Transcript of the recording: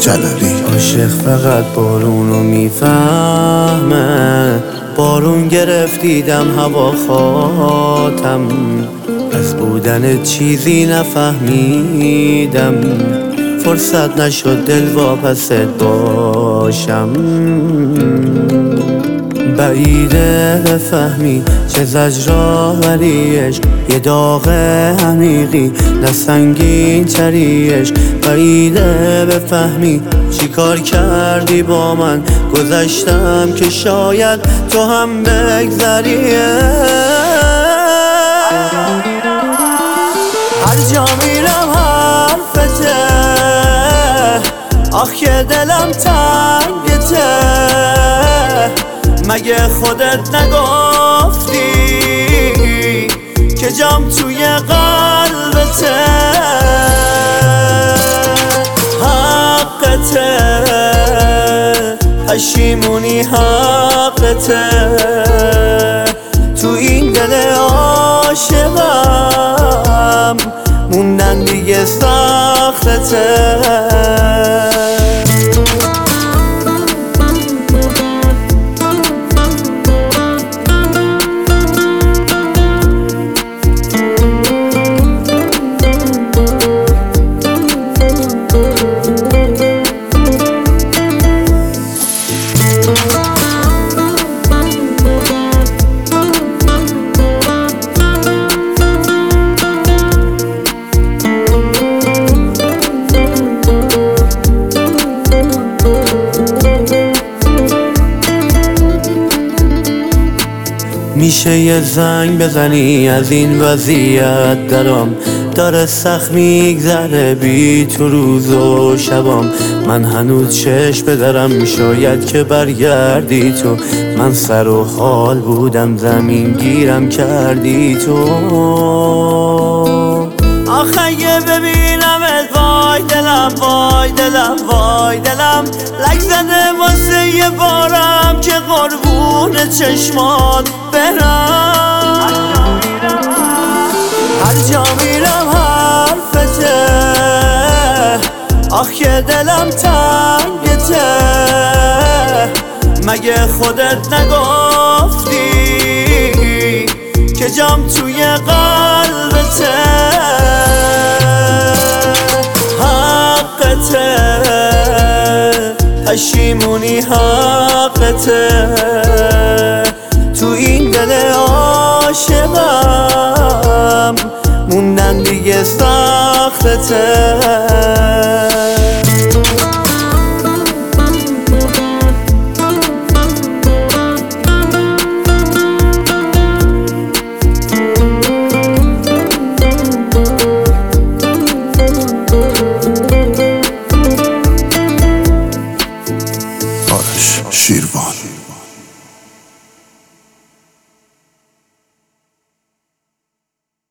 جلالی. عاشق فقط بارونو میفهمه، بارون گرفت دیدم هوا خاتم، از بودن چیزی نفهمیدم، فرصت نشد دل واپست باشم. بعیده بفهمی چه زجرآوریش، یه داغ عمیقی نه سنگین تریش. بعیده بفهمی چی کار کردی با من، گذشتم که شاید تو هم بگذری. هر جا میرم حرفته، آخ که دلم تنگته، مگه خودت نگفتی که جام توی قلبته؟ حقته، پشیمونی حقته، تو این دل عاشقم موندن دیگه سختته. میشه یه زنگ بزنی از این وضعیت درام، داره سخت میگذره بی تو روز و شبام. من هنوز چشم بدارم شاید که برگردی تو، من سر و حال بودم زمین گیرم کردی تو. آخه یه ببینمت وای دلم وای دلم وای دلم، لک زده واسه یه بارم که قربون چشمات برم. هر جا میرم حرفته، آخ که دلم تنگته، مگه خودت نگفتی که جام توی قلبته؟ حقته، پشیمونی حقته، تو این دل عاشقم موندن دیگه سختته.